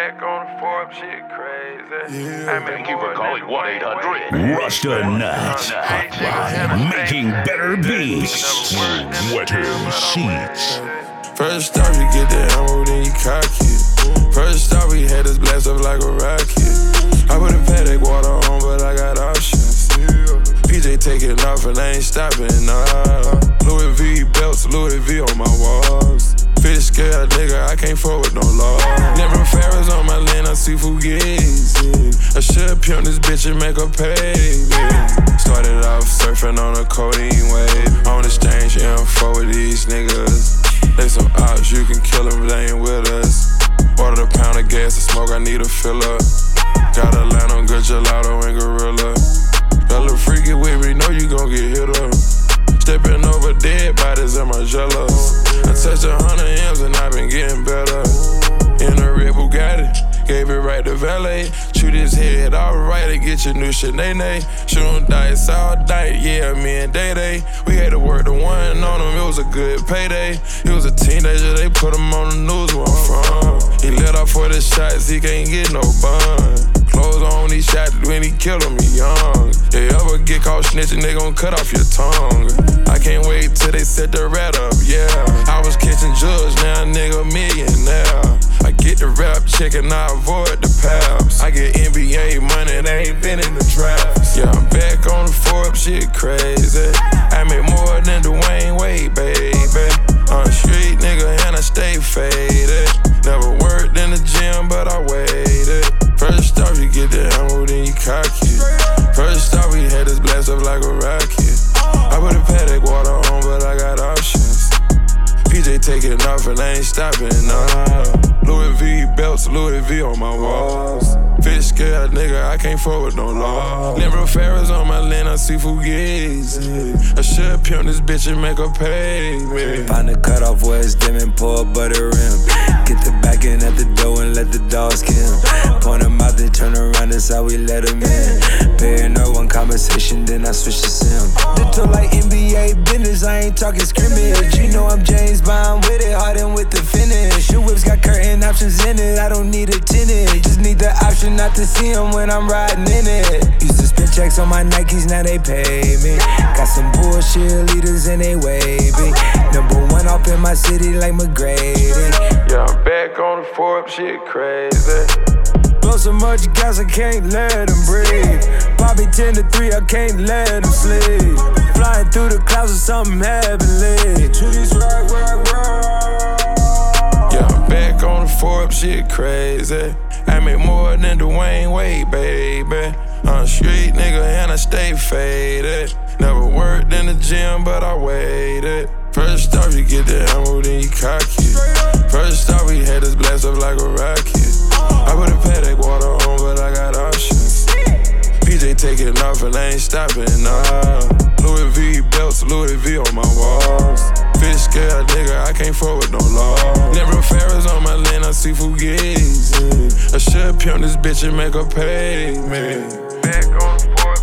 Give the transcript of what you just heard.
back on the Forbes, shit crazy. Yeah. Thank you for calling 1-800. Rasta Nuts. Making better beats. Wetter seats. First off, you get the ammo, then you cock it. First off, we had this blast up like a rocket. I put a Patek water on, but I got options. PJ taking off and I ain't stopping, nah. Louis V belts, Louis V on my walls. Fish scale, nigga, I can't fuck with no law. Never Ferris on my land, I see Fugazi. I should pimp this bitch and make her pay me. Started off surfing on a codeine wave. On exchange info with these niggas. They some ops, you can kill them, they ain't with us. Ordered a pound of gas to smoke, I need a fill up. Got a line on good gelato and gorilla. Got a little freaky with me, know you gon' get hit up. Stepping over dead bodies in my jello. I touched 100 M's and I been getting better. In a red Bugatti, gave it right to valet. Shoot his head alright and get your new Sinead. Shootin' dice all night, yeah, me and Day. We had to work the one on him, it was a good payday. He was a teenager, they put him on the news where I'm from. He let off for the shots, he can't get no bun. Clothes on, he shot when he killed him, he young. They ever get caught snitching, they gon' cut off your tongue. I can't wait till they set the rat up, yeah. I was catching drugs, now a nigga millionaire. I get the rap check and I avoid the paps. I get NBA money, they ain't been in the traps. Yeah, I'm back on the Forbes, shit crazy. I make more than Dwayne Wade, baby. I'm a street nigga and I stay faded. Never worked in the gym, but I waited. First off, you get the ammo, then you cock it. First off, we had this blast up like a rocket. I put a Patek water on, but I got options. PJ taking off and I ain't stopping, nah. Louis V belts, Louis V on my walls. Fish scale, nigga, I can't fuck with no law. Never Ferris on my land, I see Fugazi. I should pimp this bitch and make her pay me. Find the cutoff where it's dim and pour a butter rim. Get the back in at the door and let the dogs kill. Point them out, then turn around, that's how we let them in. Paying no one conversation, then I switch to sim. Ditto like NBA business, I ain't talking scrimmage. You know I'm James Bond with it, Harden with the finish. Your whips got curtain options in it, I don't need a tenant. Just need the option not to see them when I'm riding in it. Used to spend checks on my Nikes, now they pay me. Got some bullshit leaders and they wavy. Number one off in my city like McGrady. Yeah, I'm back on the Forbes, shit crazy. Blow so much gas, I can't let them breathe. Bobby 10 to 3, I can't let them sleep. Flying through the clouds with something heavenly. Yeah, I'm back on the Forbes, shit crazy. I make more than Dwayne Wade, baby. I'm a street nigga and I stay faded. Never worked in the gym, but I waited. First off, you get the ammo, then you cock it. First off, we had this blast up like a rocket. I put a Patek water on, but I got options. PJ taking off and I ain't stopping, nah. Louis V belts, Louis V on my walls. Fish scale, nigga, I can't fuck with no law. Never Ferris on my land, I see Fugazi. I should pimp this bitch and make her pay me. Back on the